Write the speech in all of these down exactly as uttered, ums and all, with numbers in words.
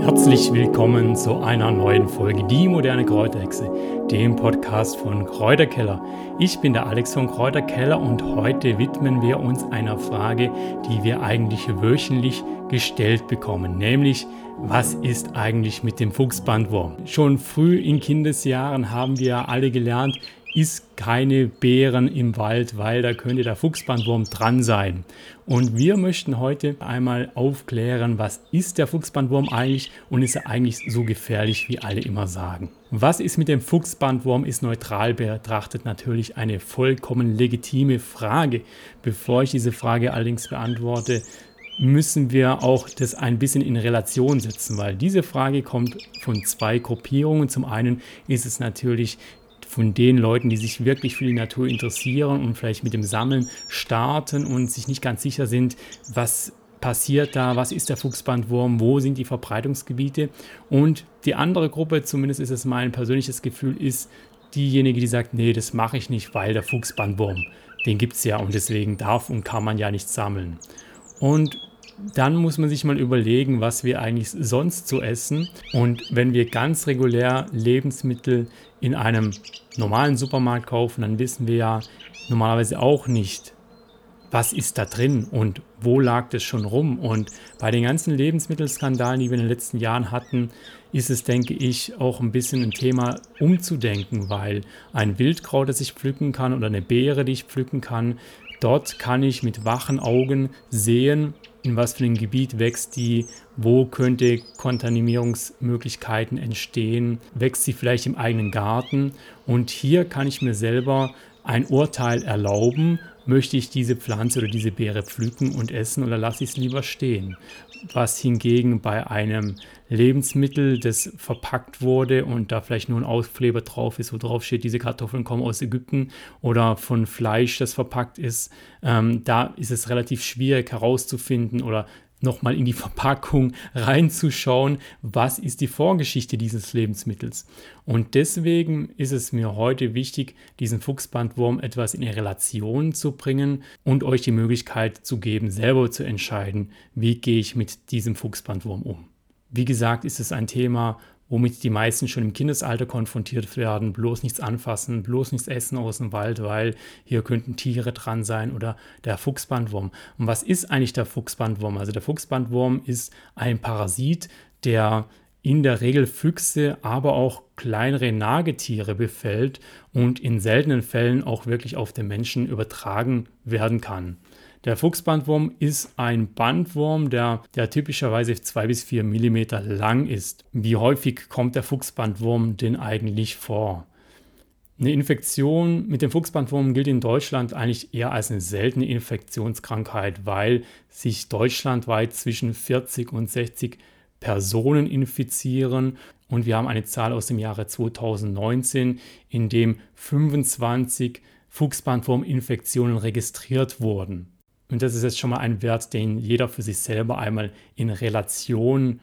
Herzlich willkommen zu einer neuen Folge Die moderne Kräuterhexe, dem Podcast von Kräuterkeller. Ich bin der Alex von Kräuterkeller und heute widmen wir uns einer Frage, die wir eigentlich wöchentlich gestellt bekommen, nämlich: Was ist eigentlich mit dem Fuchsbandwurm? Schon früh in Kindesjahren haben wir alle gelernt, iss keine Beeren im Wald, weil da könnte der Fuchsbandwurm dran sein. Und wir möchten heute einmal aufklären, was ist der Fuchsbandwurm eigentlich und ist er eigentlich so gefährlich, wie alle immer sagen. Was ist mit dem Fuchsbandwurm, ist neutral betrachtet natürlich eine vollkommen legitime Frage. Bevor ich diese Frage allerdings beantworte, müssen wir auch das ein bisschen in Relation setzen, weil diese Frage kommt von zwei Gruppierungen. Zum einen ist es natürlich von den Leuten, die sich wirklich für die Natur interessieren und vielleicht mit dem Sammeln starten und sich nicht ganz sicher sind, was passiert da, was ist der Fuchsbandwurm, wo sind die Verbreitungsgebiete. Und die andere Gruppe, zumindest ist es mein persönliches Gefühl, ist diejenige, die sagt, nee, das mache ich nicht, weil der Fuchsbandwurm, den gibt es ja und deswegen darf und kann man ja nicht sammeln. Und dann muss man sich mal überlegen, was wir eigentlich sonst so essen. Und wenn wir ganz regulär Lebensmittel in einem normalen Supermarkt kaufen, dann wissen wir ja normalerweise auch nicht, was ist da drin und wo lag das schon rum. Und bei den ganzen Lebensmittelskandalen, die wir in den letzten Jahren hatten, ist es, denke ich, auch ein bisschen ein Thema umzudenken, weil ein Wildkraut, das ich pflücken kann, oder eine Beere, die ich pflücken kann, dort kann ich mit wachen Augen sehen, in was für einem Gebiet wächst die, wo könnte Kontaminierungsmöglichkeiten entstehen, wächst sie vielleicht im eigenen Garten. Und hier kann ich mir selber ein Urteil erlauben, möchte ich diese Pflanze oder diese Beere pflücken und essen oder lasse ich es lieber stehen. Was hingegen bei einem Lebensmittel, das verpackt wurde und da vielleicht nur ein Aufkleber drauf ist, wo drauf steht, diese Kartoffeln kommen aus Ägypten, oder von Fleisch, das verpackt ist, ähm, da ist es relativ schwierig herauszufinden oder nochmal in die Verpackung reinzuschauen, was ist die Vorgeschichte dieses Lebensmittels. Und deswegen ist es mir heute wichtig, diesen Fuchsbandwurm etwas in Relation zu bringen und euch die Möglichkeit zu geben, selber zu entscheiden, wie gehe ich mit diesem Fuchsbandwurm um. Wie gesagt, ist es ein Thema, womit die meisten schon im Kindesalter konfrontiert werden. Bloß nichts anfassen, bloß nichts essen aus dem Wald, weil hier könnten Tiere dran sein oder der Fuchsbandwurm. Und was ist eigentlich der Fuchsbandwurm? Also der Fuchsbandwurm ist ein Parasit, der in der Regel Füchse, aber auch kleinere Nagetiere befällt und in seltenen Fällen auch wirklich auf den Menschen übertragen werden kann. Der Fuchsbandwurm ist ein Bandwurm, der, der typischerweise zwei bis vier Millimeter lang ist. Wie häufig kommt der Fuchsbandwurm denn eigentlich vor? Eine Infektion mit dem Fuchsbandwurm gilt in Deutschland eigentlich eher als eine seltene Infektionskrankheit, weil sich deutschlandweit zwischen vierzig und sechzig Personen infizieren. Und wir haben eine Zahl aus dem Jahre zweitausendneunzehn, in dem fünfundzwanzig Fuchsbandwurm-Infektionen registriert wurden. Und das ist jetzt schon mal ein Wert, den jeder für sich selber einmal in Relation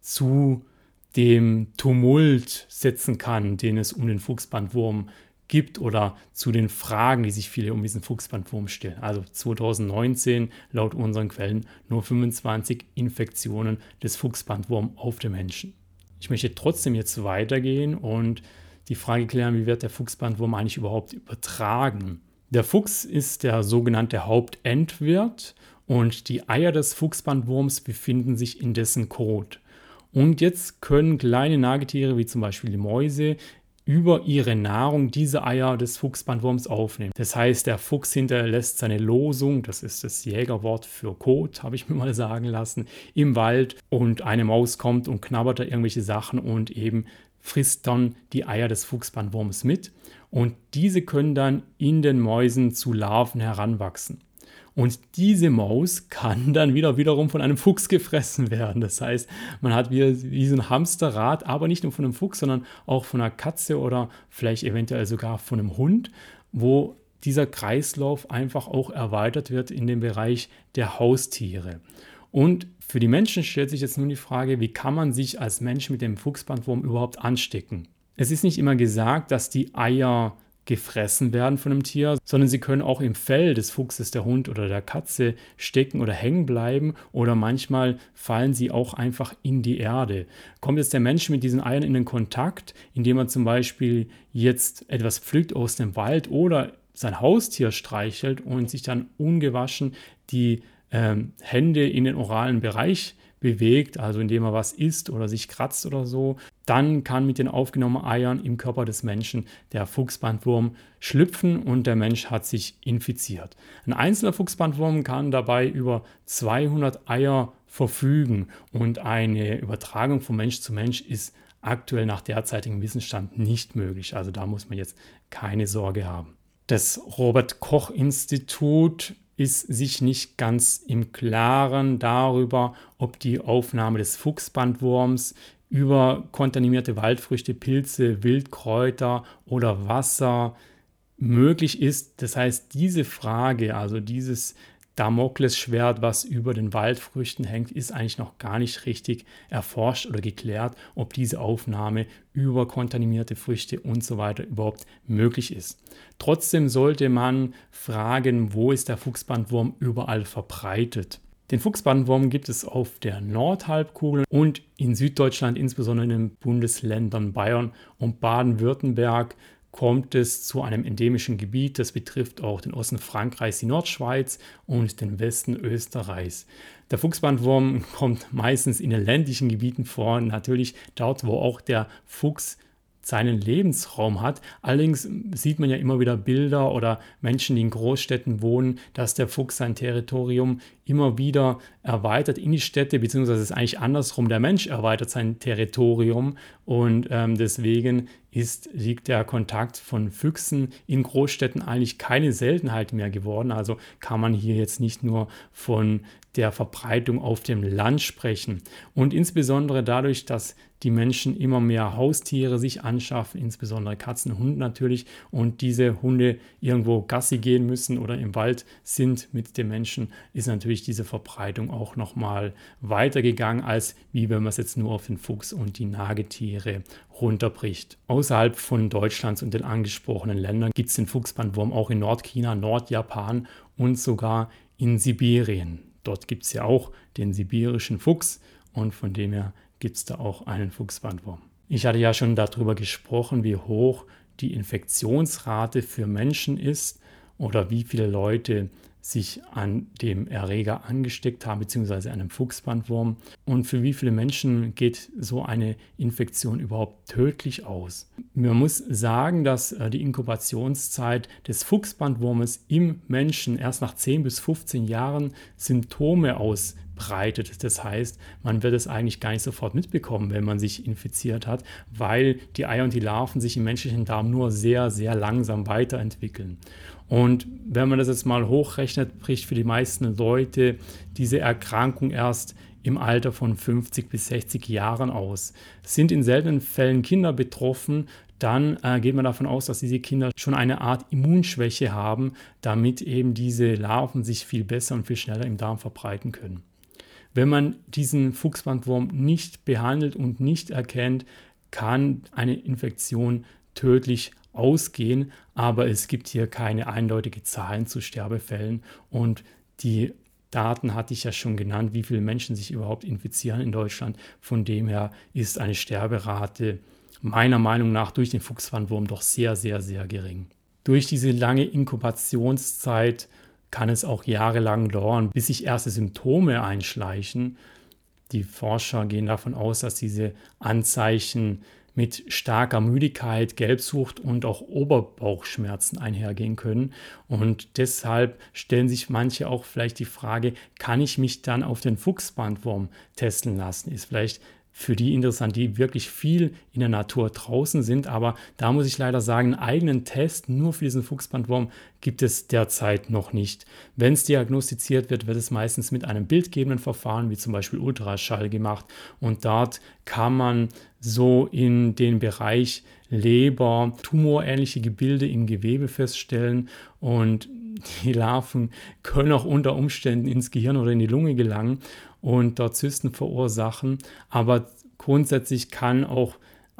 zu dem Tumult setzen kann, den es um den Fuchsbandwurm gibt, oder zu den Fragen, die sich viele um diesen Fuchsbandwurm stellen. Also zweitausendneunzehn laut unseren Quellen nur fünfundzwanzig Infektionen des Fuchsbandwurms auf den Menschen. Ich möchte trotzdem jetzt weitergehen und die Frage klären, wie wird der Fuchsbandwurm eigentlich überhaupt übertragen? Der Fuchs ist der sogenannte Hauptendwirt und die Eier des Fuchsbandwurms befinden sich in dessen Kot. Und jetzt können kleine Nagetiere, wie zum Beispiel die Mäuse, über ihre Nahrung diese Eier des Fuchsbandwurms aufnehmen. Das heißt, der Fuchs hinterlässt seine Losung, das ist das Jägerwort für Kot, habe ich mir mal sagen lassen, im Wald, und eine Maus kommt und knabbert da irgendwelche Sachen und eben frisst dann die Eier des Fuchsbandwurms mit. Und diese können dann in den Mäusen zu Larven heranwachsen. Und diese Maus kann dann wieder wiederum von einem Fuchs gefressen werden. Das heißt, man hat wie, wie so ein Hamsterrad, aber nicht nur von einem Fuchs, sondern auch von einer Katze oder vielleicht eventuell sogar von einem Hund, wo dieser Kreislauf einfach auch erweitert wird in den Bereich der Haustiere. Und für die Menschen stellt sich jetzt nun die Frage, wie kann man sich als Mensch mit dem Fuchsbandwurm überhaupt anstecken? Es ist nicht immer gesagt, dass die Eier gefressen werden von einem Tier, sondern sie können auch im Fell des Fuchses, der Hund oder der Katze stecken oder hängen bleiben oder manchmal fallen sie auch einfach in die Erde. Kommt jetzt der Mensch mit diesen Eiern in den Kontakt, indem er zum Beispiel jetzt etwas pflückt aus dem Wald oder sein Haustier streichelt und sich dann ungewaschen die ähm, Hände in den oralen Bereich bewegt, also indem er was isst oder sich kratzt oder so, dann kann mit den aufgenommenen Eiern im Körper des Menschen der Fuchsbandwurm schlüpfen und der Mensch hat sich infiziert. Ein einzelner Fuchsbandwurm kann dabei über zweihundert Eier verfügen und eine Übertragung von Mensch zu Mensch ist aktuell nach derzeitigem Wissensstand nicht möglich. Also da muss man jetzt keine Sorge haben. Das Robert-Koch-Institut ist sich nicht ganz im Klaren darüber, ob die Aufnahme des Fuchsbandwurms über kontaminierte Waldfrüchte, Pilze, Wildkräuter oder Wasser möglich ist. Das heißt, diese Frage, also dieses Damoklesschwert, was über den Waldfrüchten hängt, ist eigentlich noch gar nicht richtig erforscht oder geklärt, ob diese Aufnahme über kontaminierte Früchte und so weiter überhaupt möglich ist. Trotzdem sollte man fragen, wo ist der Fuchsbandwurm überall verbreitet. Den Fuchsbandwurm gibt es auf der Nordhalbkugel und in Süddeutschland, insbesondere in den Bundesländern Bayern und Baden-Württemberg, kommt es zu einem endemischen Gebiet. Das betrifft auch den Osten Frankreichs, die Nordschweiz und den Westen Österreichs. Der Fuchsbandwurm kommt meistens in den ländlichen Gebieten vor, natürlich dort, wo auch der Fuchs seinen Lebensraum hat. Allerdings sieht man ja immer wieder Bilder oder Menschen, die in Großstädten wohnen, dass der Fuchs sein Territorium immer wieder erweitert in die Städte, beziehungsweise es ist eigentlich andersrum, der Mensch erweitert sein Territorium und ähm, deswegen ist, liegt der Kontakt von Füchsen in Großstädten eigentlich keine Seltenheit mehr geworden. Also kann man hier jetzt nicht nur von der Verbreitung auf dem Land sprechen. Und insbesondere dadurch, dass die Menschen immer mehr Haustiere sich anschaffen, insbesondere Katzen, Hunde natürlich, und diese Hunde irgendwo Gassi gehen müssen oder im Wald sind mit den Menschen, ist natürlich diese Verbreitung auch nochmal weitergegangen, als wie wenn man es jetzt nur auf den Fuchs und die Nagetiere runterbricht. Außerhalb von Deutschlands und den angesprochenen Ländern gibt es den Fuchsbandwurm auch in Nordchina, Nordjapan und sogar in Sibirien. Dort gibt es ja auch den sibirischen Fuchs und von dem her gibt es da auch einen Fuchsbandwurm. Ich hatte ja schon darüber gesprochen, wie hoch die Infektionsrate für Menschen ist oder wie viele Leute sich an dem Erreger angesteckt haben, beziehungsweise einem Fuchsbandwurm. Und für wie viele Menschen geht so eine Infektion überhaupt tödlich aus? Man muss sagen, dass die Inkubationszeit des Fuchsbandwurmes im Menschen erst nach zehn bis fünfzehn Jahren Symptome ausbreitet. Das heißt, man wird es eigentlich gar nicht sofort mitbekommen, wenn man sich infiziert hat, weil die Eier und die Larven sich im menschlichen Darm nur sehr, sehr langsam weiterentwickeln. Und wenn man das jetzt mal hochrechnet, bricht für die meisten Leute diese Erkrankung erst im Alter von fünfzig bis sechzig Jahren aus. Sind in seltenen Fällen Kinder betroffen, dann äh, geht man davon aus, dass diese Kinder schon eine Art Immunschwäche haben, damit eben diese Larven sich viel besser und viel schneller im Darm verbreiten können. Wenn man diesen Fuchsbandwurm nicht behandelt und nicht erkennt, kann eine Infektion tödlich ausgehen, aber es gibt hier keine eindeutigen Zahlen zu Sterbefällen und die Daten hatte ich ja schon genannt, wie viele Menschen sich überhaupt infizieren in Deutschland. Von dem her ist eine Sterberate meiner Meinung nach durch den Fuchsbandwurm doch sehr, sehr, sehr gering. Durch diese lange Inkubationszeit kann es auch jahrelang dauern, bis sich erste Symptome einschleichen. Die Forscher gehen davon aus, dass diese Anzeichen mit starker Müdigkeit, Gelbsucht und auch Oberbauchschmerzen einhergehen können. Und deshalb stellen sich manche auch vielleicht die Frage, kann ich mich dann auf den Fuchsbandwurm testen lassen? Ist vielleicht für die interessant, die wirklich viel in der Natur draußen sind. Aber da muss ich leider sagen, einen eigenen Test nur für diesen Fuchsbandwurm gibt es derzeit noch nicht. Wenn es diagnostiziert wird, wird es meistens mit einem bildgebenden Verfahren, wie zum Beispiel Ultraschall gemacht. Und dort kann man so in den Bereich Leber tumorähnliche Gebilde im Gewebe feststellen. Und die Larven können auch unter Umständen ins Gehirn oder in die Lunge gelangen und dort Zysten verursachen. Aber grundsätzlich kann auch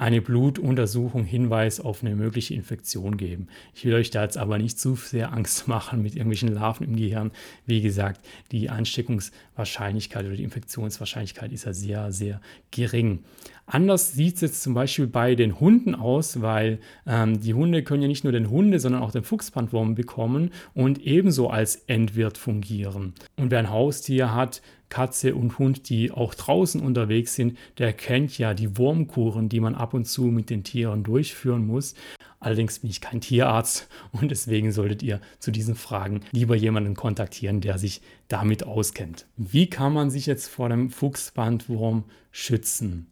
eine Blutuntersuchung Hinweis auf eine mögliche Infektion geben. Ich will euch da jetzt aber nicht zu sehr Angst machen mit irgendwelchen Larven im Gehirn. Wie gesagt, die Ansteckungswahrscheinlichkeit oder die Infektionswahrscheinlichkeit ist ja sehr, sehr gering. Anders sieht es jetzt zum Beispiel bei den Hunden aus, weil ähm, die Hunde können ja nicht nur den Hunde, sondern auch den Fuchsbandwurm bekommen und ebenso als Endwirt fungieren. Und wer ein Haustier hat, Katze und Hund, die auch draußen unterwegs sind, der kennt ja die Wurmkuren, die man ab und zu mit den Tieren durchführen muss. Allerdings bin ich kein Tierarzt und deswegen solltet ihr zu diesen Fragen lieber jemanden kontaktieren, der sich damit auskennt. Wie kann man sich jetzt vor dem Fuchsbandwurm schützen?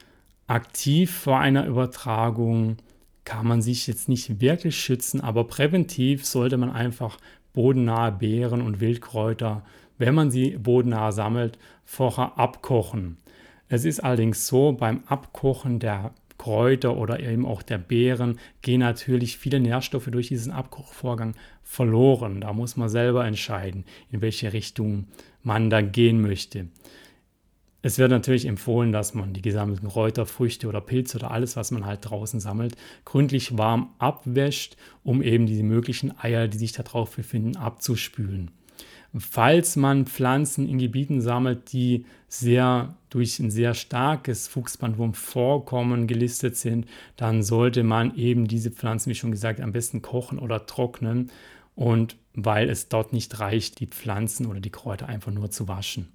Aktiv vor einer Übertragung kann man sich jetzt nicht wirklich schützen, aber präventiv sollte man einfach bodennahe Beeren und Wildkräuter, wenn man sie bodennah sammelt, vorher abkochen. Es ist allerdings so, beim Abkochen der Kräuter oder eben auch der Beeren gehen natürlich viele Nährstoffe durch diesen Abkochvorgang verloren. Da muss man selber entscheiden, in welche Richtung man da gehen möchte. Es wird natürlich empfohlen, dass man die gesammelten Kräuter, Früchte oder Pilze oder alles, was man halt draußen sammelt, gründlich warm abwäscht, um eben diese möglichen Eier, die sich da drauf befinden, abzuspülen. Falls man Pflanzen in Gebieten sammelt, die sehr durch ein sehr starkes Fuchsbandwurmvorkommen gelistet sind, dann sollte man eben diese Pflanzen, wie schon gesagt, am besten kochen oder trocknen, und weil es dort nicht reicht, die Pflanzen oder die Kräuter einfach nur zu waschen.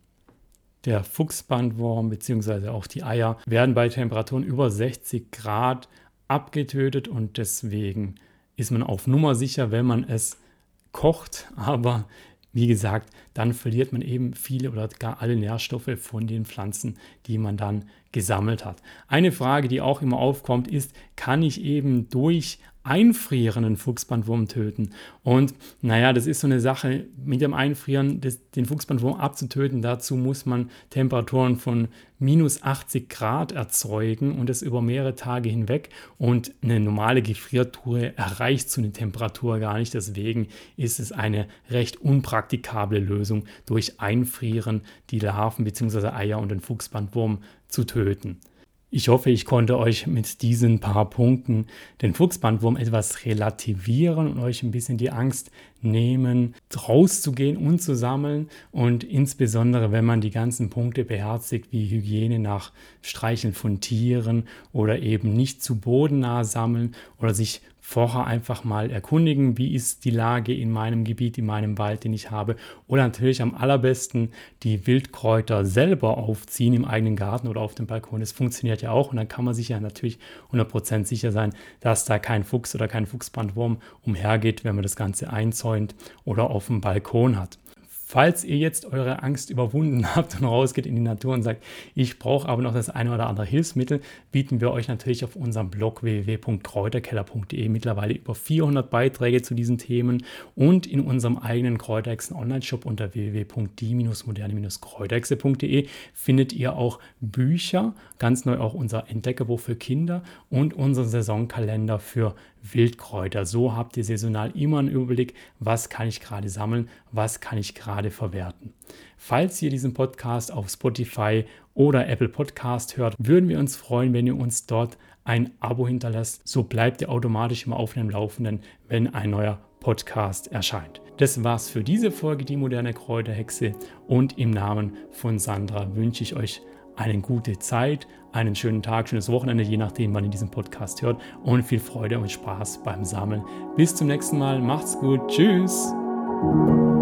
Der Fuchsbandwurm bzw. auch die Eier werden bei Temperaturen über sechzig Grad abgetötet und deswegen ist man auf Nummer sicher, wenn man es kocht, aber wie gesagt, dann verliert man eben viele oder gar alle Nährstoffe von den Pflanzen, die man dann gesammelt hat. Eine Frage, die auch immer aufkommt, ist, kann ich eben durch Einfrieren einen Fuchsbandwurm töten? Und naja, das ist so eine Sache, mit dem Einfrieren des, den Fuchsbandwurm abzutöten. Dazu muss man Temperaturen von minus achtzig Grad erzeugen und das über mehrere Tage hinweg. Und eine normale Gefriertruhe erreicht so eine Temperatur gar nicht. Deswegen ist es eine recht unpraktikable Lösung, durch Einfrieren die Larven bzw. Eier und den Fuchsbandwurm zu töten. Ich hoffe, ich konnte euch mit diesen paar Punkten den Fuchsbandwurm etwas relativieren und euch ein bisschen die Angst nehmen, rauszugehen und zu sammeln. Und insbesondere, wenn man die ganzen Punkte beherzigt, wie Hygiene nach Streicheln von Tieren oder eben nicht zu bodennah sammeln oder sich vorher einfach mal erkundigen, wie ist die Lage in meinem Gebiet, in meinem Wald, den ich habe. Oder natürlich am allerbesten die Wildkräuter selber aufziehen im eigenen Garten oder auf dem Balkon. Das funktioniert ja auch und dann kann man sich ja natürlich hundert Prozent sicher sein, dass da kein Fuchs oder kein Fuchsbandwurm umhergeht, wenn man das Ganze einzäunt oder auf dem Balkon hat. Falls ihr jetzt eure Angst überwunden habt und rausgeht in die Natur und sagt, ich brauche aber noch das eine oder andere Hilfsmittel, bieten wir euch natürlich auf unserem Blog w w w punkt kräuterkeller punkt d e mittlerweile über vierhundert Beiträge zu diesen Themen und in unserem eigenen Kräuterhexen-Online-Shop unter w w w punkt die moderne kräuterhexe punkt d e findet ihr auch Bücher, ganz neu auch unser Entdeckerbuch für Kinder und unseren Saisonkalender für Wildkräuter. So habt ihr saisonal immer einen Überblick, was kann ich gerade sammeln, was kann ich gerade verwerten. Falls ihr diesen Podcast auf Spotify oder Apple Podcast hört, würden wir uns freuen, wenn ihr uns dort ein Abo hinterlasst. So bleibt ihr automatisch immer auf dem Laufenden, wenn ein neuer Podcast erscheint. Das war's für diese Folge, die moderne Kräuterhexe, und im Namen von Sandra wünsche ich euch eine gute Zeit, einen schönen Tag, schönes Wochenende, je nachdem, wann ihr diesen Podcast hört, und viel Freude und Spaß beim Sammeln. Bis zum nächsten Mal, macht's gut, tschüss!